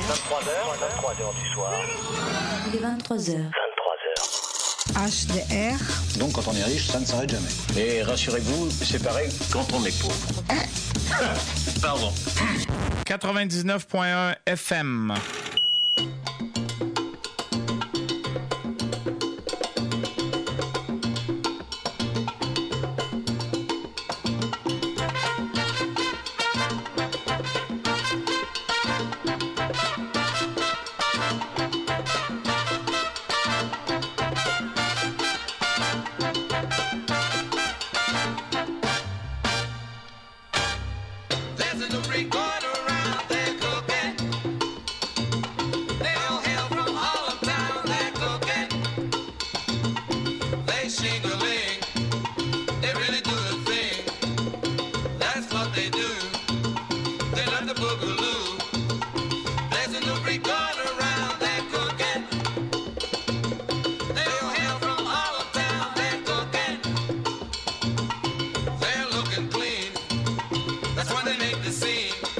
23h du soir. Il est 23h. 23h. HDR. Donc quand on est riche, ça ne s'arrête jamais. Et rassurez-vous, c'est pareil quand on est pauvre. Pardon. 99.1 FM. That's when they make the scene.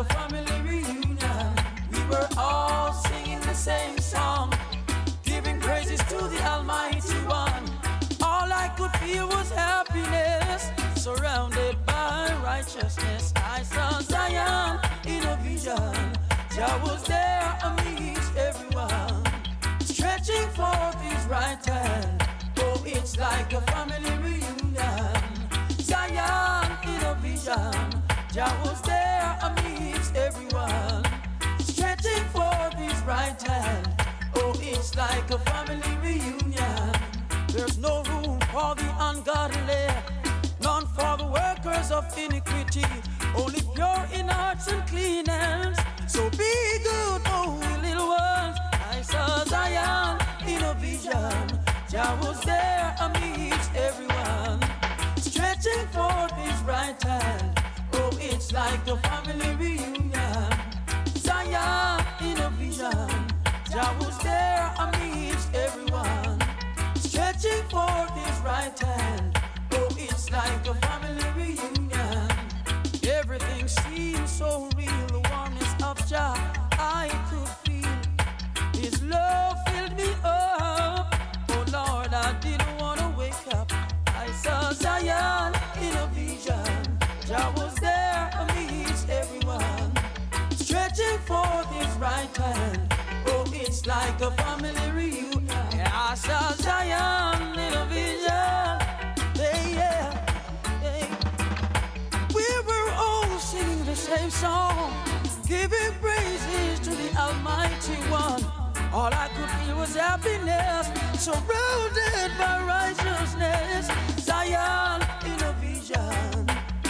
a family reunion. We were all singing the same song, giving praises to the Almighty One. All I could feel was happiness, surrounded by righteousness. I saw Zion in a vision. Jah was there amidst everyone, stretching forth his right hand. Oh, it's like a family reunion. Zion in a vision. Jah was there amidst everyone, stretching forth his right hand. Oh, it's like a family reunion. There's no room for the ungodly, none for the workers of iniquity, only pure in hearts and clean hands. So be good, oh little ones. I saw Zion in a vision. Jah was there amidst everyone, stretching forth his right hand. Oh, it's like a family reunion. Zion in a vision. Jah was there amidst everyone, stretching forth his right hand. Oh, it's like a family reunion. Everything seems so real. The warmness of Jah I could feel. His love filled me up. Oh Lord, I didn't want to wake up. I saw Zion in a vision. Jah was there amidst everyone, stretching forth his right hand. Oh, it's like a family reunion. I saw Zion in a vision. Hey, yeah, hey. We were all singing the same song, giving praises to the Almighty One. All I could feel was happiness, surrounded by righteousness. Zion in a vision.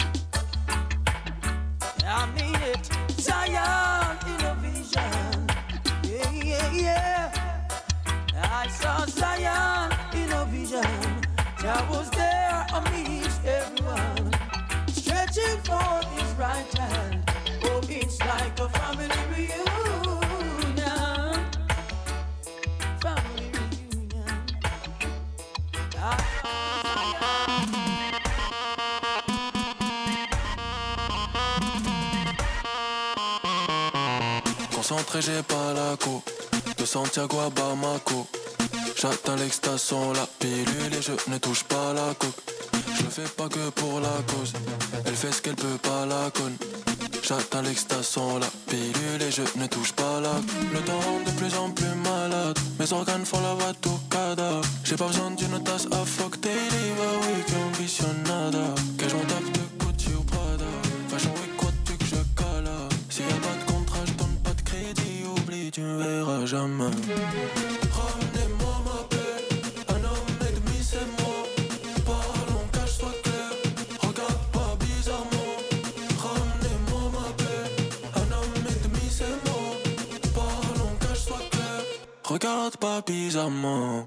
I mean it. Zion in a vision. Yeah, yeah, yeah. I saw Zion in a vision. Jah was there amidst everyone, stretching forth his right hand. Oh, it's like a family reunion. Family reunion. Concentré, j'ai pas la co. De Santiago à Bamako. J'atteins l'extaston, la pilule et je ne touche pas la coque. Je le fais pas que pour la cause. Elle fait ce qu'elle peut pas la conne. J'atteins l'extaston, la pilule et je ne touche pas la coque. Le temps rend de plus en plus malade. Mes organes font la batucada. J'ai pas besoin d'une tasse à fuck daily. Bah oui, que ambitionada. Que je m'en tape de Gucci ou Prada. Fashion week, quoi tu que je cala. S'il y a pas de contrat, je donne pas de crédit. Oublie, tu me verras jamais. Ramenez-moi ma paix. Un homme et demi, c'est moi. Parlons, cache soit clair. Regarde pas bizarrement. Ramenez-moi ma paix. Un homme et demi, c'est moi. Parlons, cache soit clair. Regarde pas bizarrement.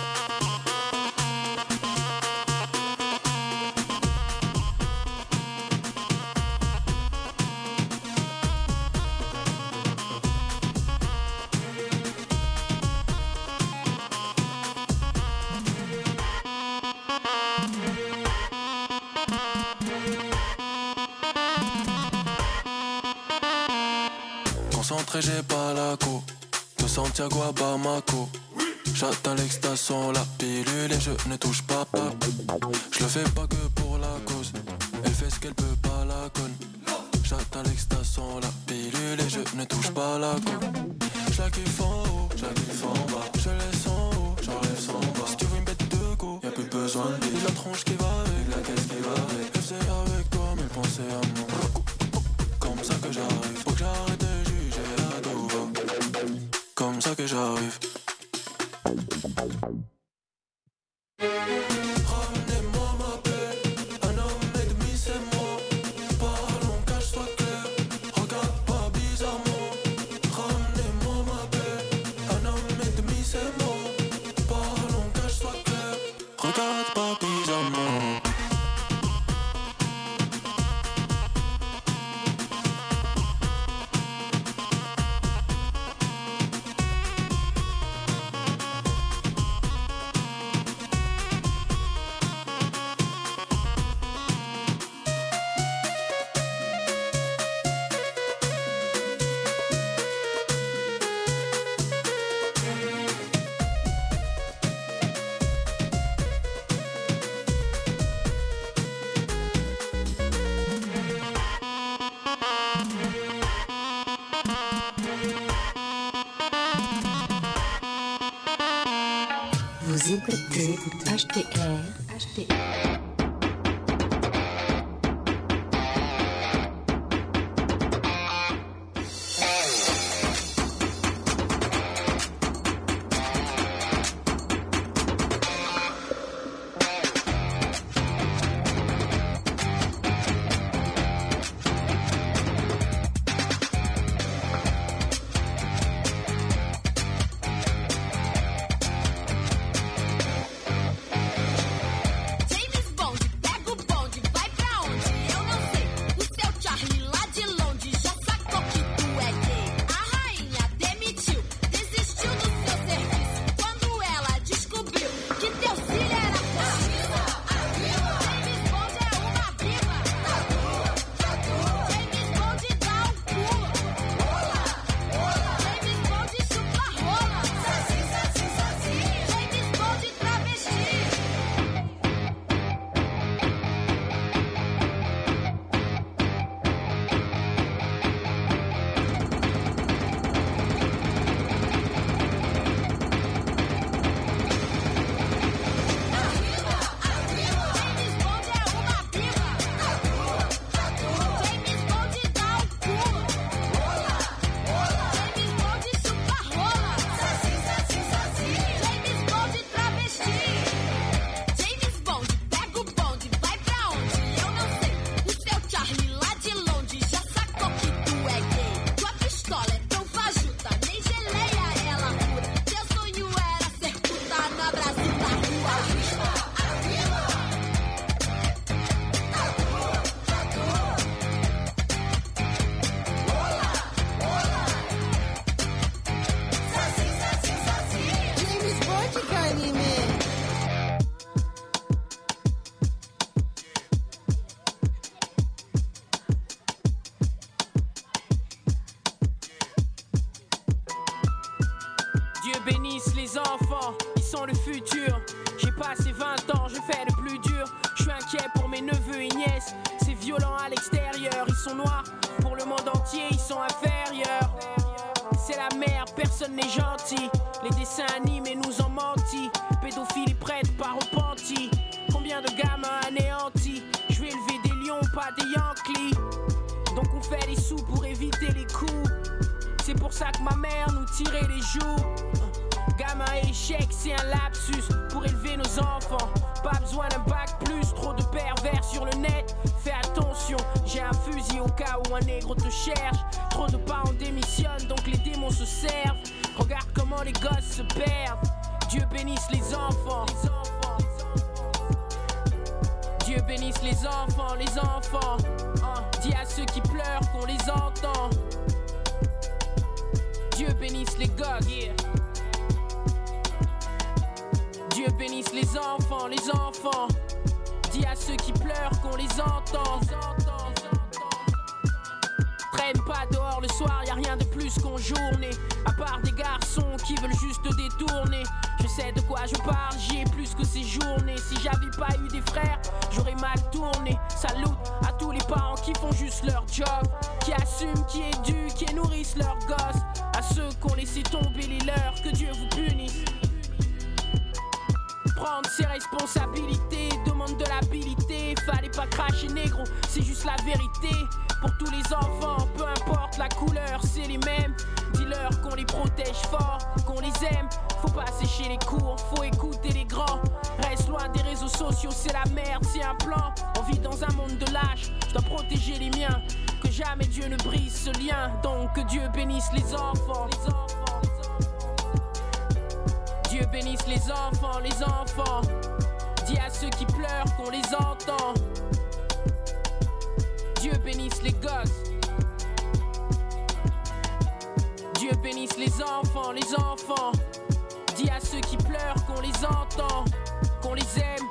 Concentré, j'ai pas la co. De Santiago à Bamako. J'atteins l'extaston, la pilule et je ne touche pas. Je le fais pas que pour la cause. Elle fait ce qu'elle peut pas la conne. J'atteins l'extaston, la pilule et je ne touche pas la co. Je la kiffe en haut, je la kiffe en bas. Je laisse en haut, j'enlève son bas. Si tu veux une bête de go, y'a plus besoin de vie. La tronche qui va avec, la caisse qui va avec. Elle faisait avec toi, mais pensez à moi. Comme ça que j'arrive, faut que j'arrête de juger la douva. Comme ça que j'arrive. Ramenez-moi ma paix. Un homme et demi, c'est moi. Parlons, cache soit clair. Regarde pas bizarrement. Ramenez-moi ma paix. Un homme et demi, c'est moi. Parlons, cache soit clair. Regarde pas bizarrement. Vous écoutez HPR. bénisse les enfants, ils sont le futur. J'ai passé 20 ans, je fais le plus dur. Je suis inquiet pour mes neveux et nièces. C'est violent à l'extérieur, ils sont noirs. Pour le monde entier, ils sont inférieurs. C'est la merde, personne n'est gentil. Les dessins animés nous ont menti. Pédophilie prête, pas repentis. Combien de gamins anéantis. Je vais élever des lions, pas des Yankees. Donc on fait des sous pour éviter les coups. C'est pour ça que ma mère nous tirait les joues. Gamin échec, c'est un lapsus pour élever nos enfants. Pas besoin d'un bac plus, trop de pervers sur le net. Fais attention, j'ai un fusil au cas où un nègre te cherche. Trop de parents démissionnent, donc les démons se servent. Regarde comment les gosses se perdent. Dieu bénisse les enfants. Dieu bénisse les enfants, les enfants. Dis à ceux qui pleurent qu'on les entend. Dieu bénisse les gosses. Yeah. Dieu bénisse les enfants, les enfants. Dis à ceux qui pleurent qu'on les entend. Traîne pas dehors le soir, y'a rien de plus qu'en journée. À part des garçons qui veulent juste détourner. Je sais de quoi je parle, j'y ai plus que ces journées. Si j'avais pas eu des frères, j'aurais mal tourné. Salut à tous les parents qui font juste leur job, qui assument, qui éduquent, qui nourrissent leurs gosses. À ceux qui ont laissé tomber les leurs, que Dieu vous punisse. Prendre ses responsabilités, demande de l'habilité. Fallait pas cracher négro, c'est juste la vérité. Pour tous les enfants, peu importe la couleur, c'est les mêmes. Dis-leur qu'on les protège fort, qu'on les aime. Faut pas sécher les cours, faut écouter les grands. Reste loin des réseaux sociaux, c'est la merde, c'est un plan. On vit dans un monde de lâches, je dois protéger les miens. Que jamais Dieu ne brise ce lien. Donc que Dieu bénisse les enfants. Dieu bénisse les enfants, les enfants. Dis à ceux qui pleurent qu'on les entend. Dieu bénisse les gosses. Dieu bénisse les enfants, les enfants. Dis à ceux qui pleurent qu'on les entend, qu'on les aime.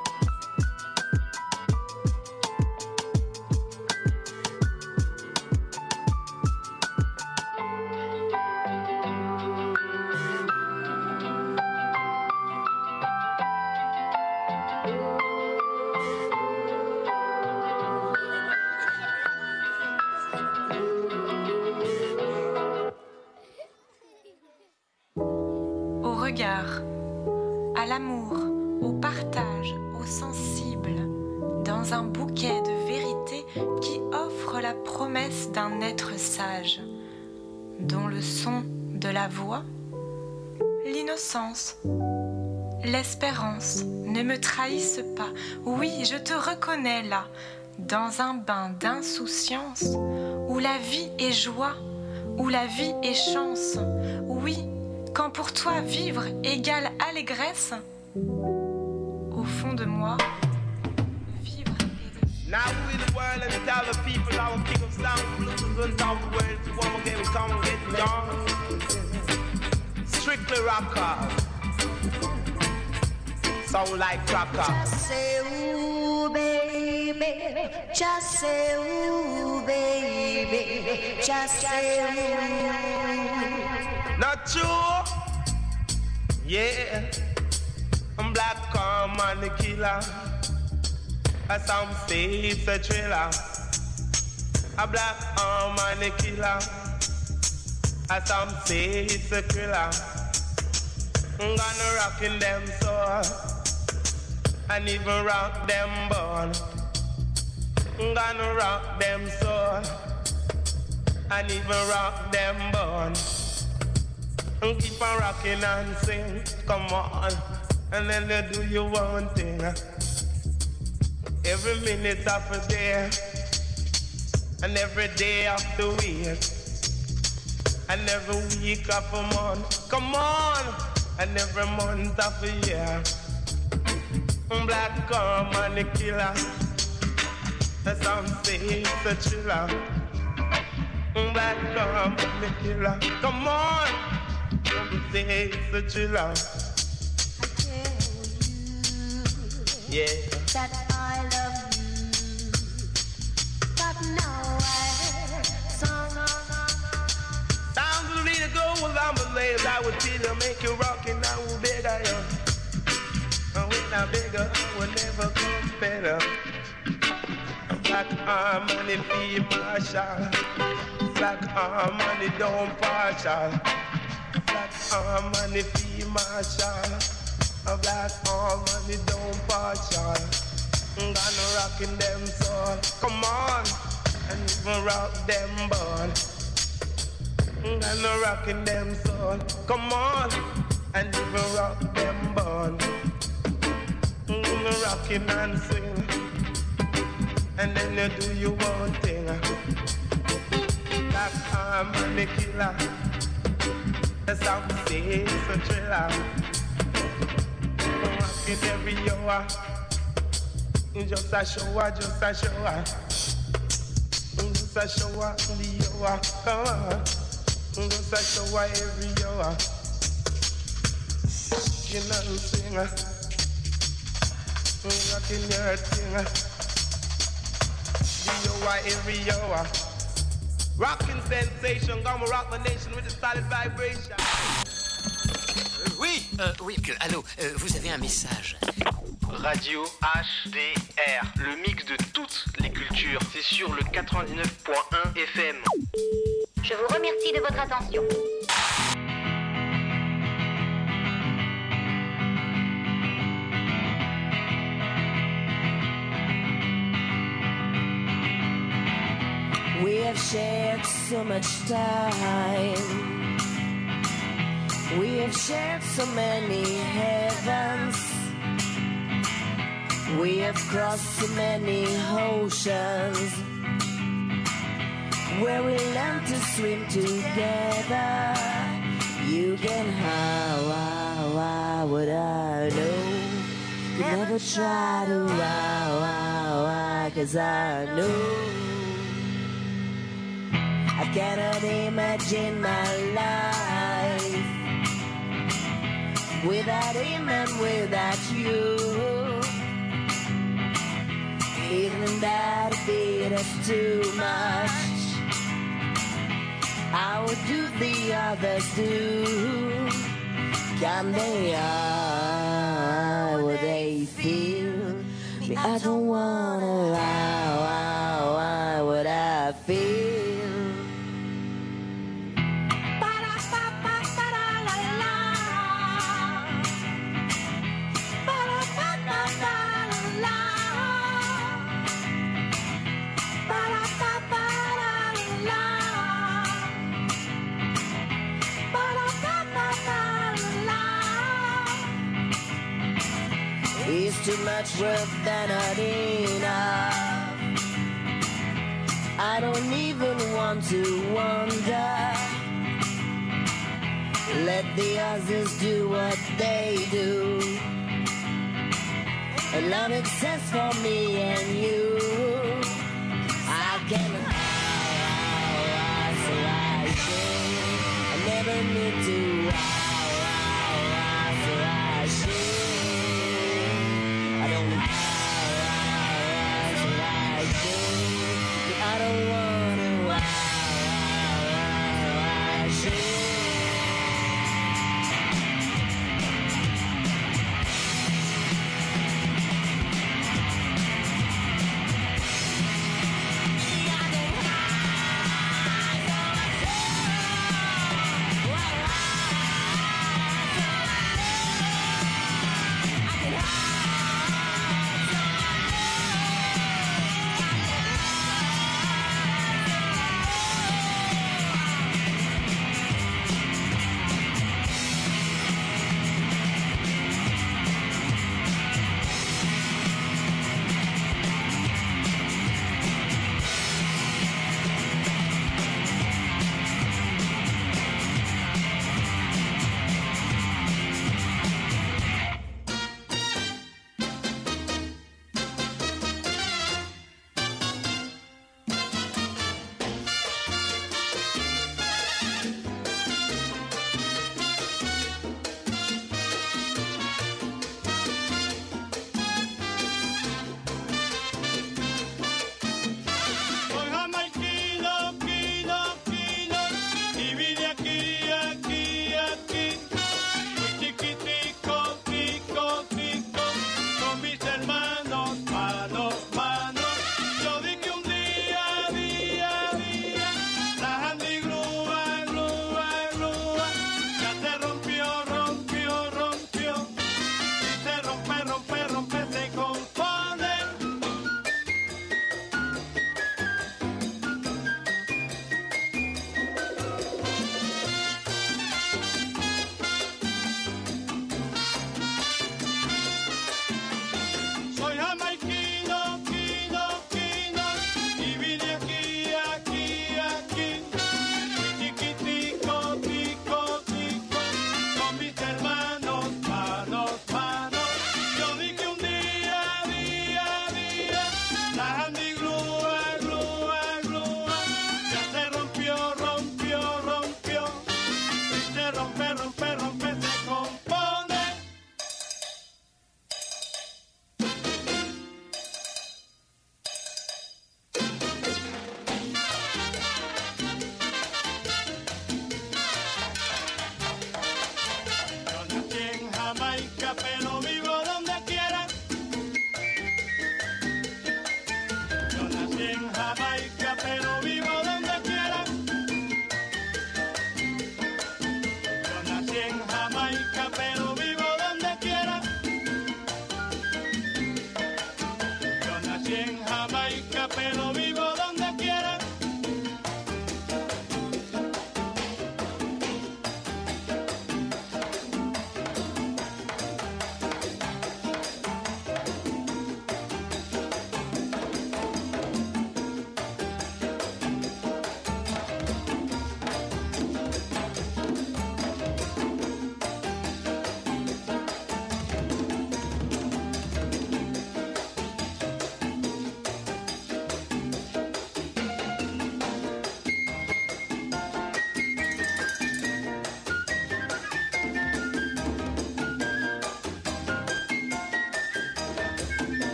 à l'amour, au partage, au sensible, dans un bouquet de vérité qui offre la promesse d'un être sage, dont le son de la voix, l'innocence, l'espérance ne me trahissent pas. Oui, je te reconnais là, dans un bain d'insouciance, où la vie est joie, où la vie est chance. Oui, quand pour toi vivre égale allégresse, au fond de moi, vivre est de... Now we the world and tell the people our king of sound blues and down the world to one again we come and get down. Strictly rocker. Sound like cracker. Just say ooh baby, just say ooh baby, just say ooh. Not true. Yeah. I'm Black Karma the killer. Some say it's a thriller. A Black Karma the killer. Some say it's a thriller. I'm gonna rock in them soul and even rock them ball. I'm gonna rock them soul and even rock them ball. And keep on rocking and sing, come on, and then you do your own thing. Every minute of a day, and every day of the week, and every week of a month, come on, and every month of a year. Black Karma the killer, some say it's a thriller. Black Karma the killer, come on, some say it's a thriller. I tell you, Yeah. that I love you, but no way. Sounds really good with ambulance. I would tell you, make you rock and I will beg I am. And when I beg her, I will never come better. Black Harmony be marshal. Black Harmony don't partial. Black Harmony be marshal. Black Harmony don't partial. I'm gonna rock in them soul. Come on, and even rock them ball. I'm gonna rock in them soul. Come on, and even rock them ball. I'm gonna rock in and swing, and then you do your own thing. Black Harmony killer. That's how we say it's a thriller. I'm rocking every hour. Just a shower, just a shower. Just a shower in the hour. Come on. Just a shower every hour. You know, sing. Rocking your thing. The hour every hour. Rocking sensation. Gonna rock the nation with a solid vibration. Oui, allô, vous avez un message. Radio HDR, le mix de toutes les cultures. C'est sur le 99.1 FM. Je vous remercie de votre attention. We have shared so much time. We have shared so many heavens. We have crossed so many oceans, where we learned to swim together. You can how would I know? You never try to why, 'cause I know I cannot imagine my life without him and without you. Even that it is too much. How do the others do? Can they what they feel? Me, I don't wanna why would I feel? too much worth than not enough. I don't even want to wonder. Let the others do what they do. Love exists for me and you. I can so I sing. I never need to so I sing. I don't so I sing. I don't wanna I sing. Jamaica,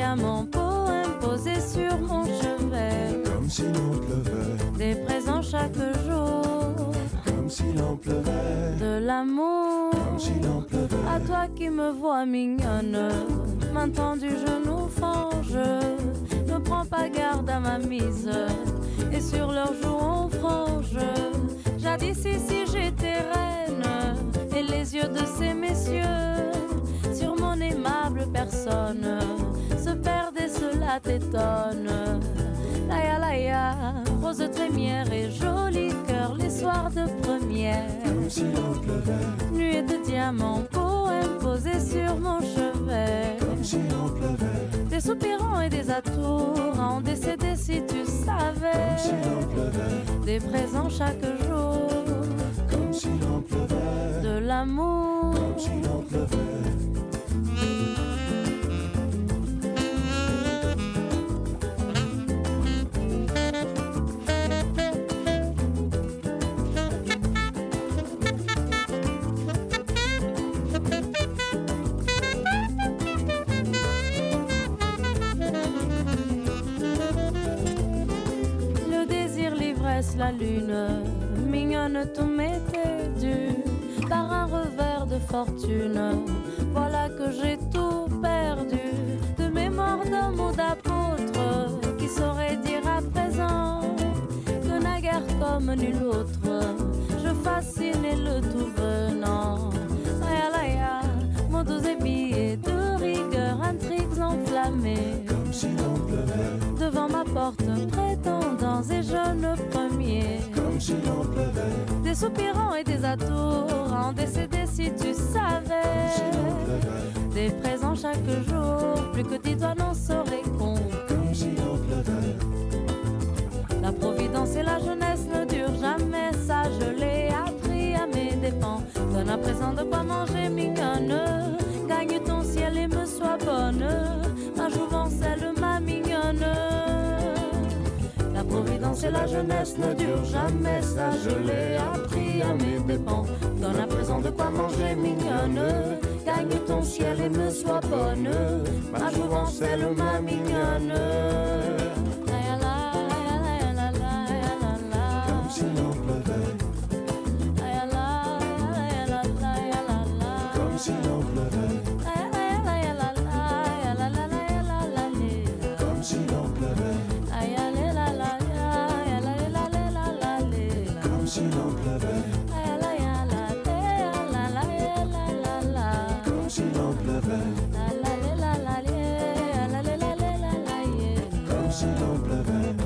diamants, poèmes posés sur mon chevet. Comme si l'on pleuvait. Des présents chaque jour. Comme si l'on pleuvait. De l'amour. Comme si l'on pleuvait. À toi qui me vois mignonne, maintenant du genou frange. Ne prends pas garde à ma mise. Et sur leurs joues on frange. Jadis ici j'étais reine. Et les yeux de ces messieurs sur mon aimable personne se perdent et cela t'étonne. Laïa laïa, rose trémière et joli cœur les soirs de première. Comme si l'on pleuvait. Nuée de diamants, poèmes posés sur mon chevet. Comme si l'on pleuvait. Des soupirants et des atours à en décéder si tu savais. Comme si l'on pleuvait. Des présents chaque jour. Comme si l'on pleuvait. De l'amour. Comme si l'on pleuvait. La lune, mignonne, tout m'était dû par un revers de fortune. Voilà que j'ai tout perdu. De mémoire d'homme ou d'apôtre qui saurait dire à présent que naguère comme nul autre je fascinais le tout venant. Laïa laïa, mon dos ébillé de rigueur, intrigues enflammées. Comme si l'on pleuvait. Devant ma porte, prétendants et jeunes premiers. Comme si l'on pleuvait. Des soupirants et des atours à en décéder si tu savais. Comme si l'on pleuvait. Des présents chaque jour, plus que 10 doigts n'en sauraient compte. Comme si l'on pleuvait. La providence et la jeunesse ne durent jamais, ça je l'ai appris à mes dépens. Donne à présent de quoi manger mignonne. Gagne ton ciel et me sois bonne. Ma jouvence elle ma mignonne. La providence et la jeunesse ne durent jamais, ça je l'ai appris à mes dépens. Donne à présent de quoi manger mignonne. Gagne ton ciel et me sois bonne. Ma jouvence elle ma mignonne. Comme si l'on pleuvait. Comme si l'on pleuvait. Comme si l'on pleuvait. Comme si l'on pleuvait. Comme si l'on pleuvait. Comme si l'on pleuvait.